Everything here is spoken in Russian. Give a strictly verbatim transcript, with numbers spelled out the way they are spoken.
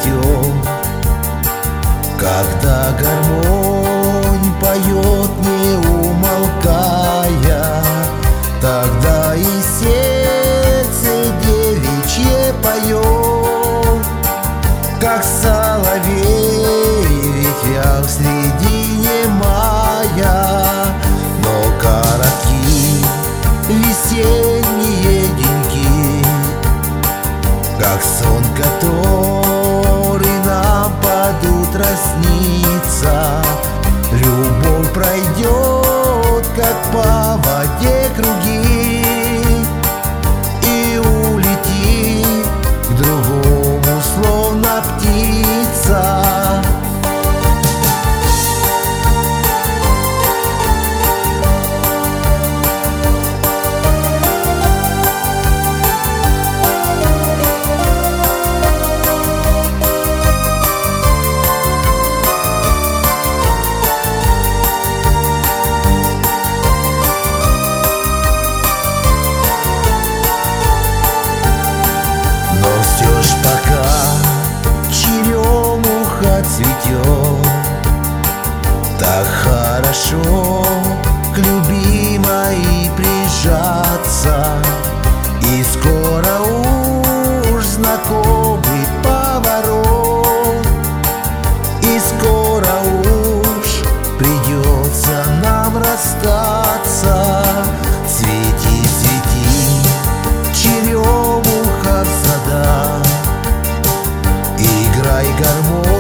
цветет. Когда гармонь поет, не умолкая, тогда и сердце девичье поет, как соловей в ветвях в середине мая. Но коротки весенние деньки, как сон, который нам под утро снится. Любовь пройдет, как по воде круги, и улетит к другому, словно птица. Цветет так хорошо к любимой прижаться, и скоро уж знакомый поворот, и скоро уж придется нам расстаться. Цвети, цвети, черемуха в садах, играй гармонь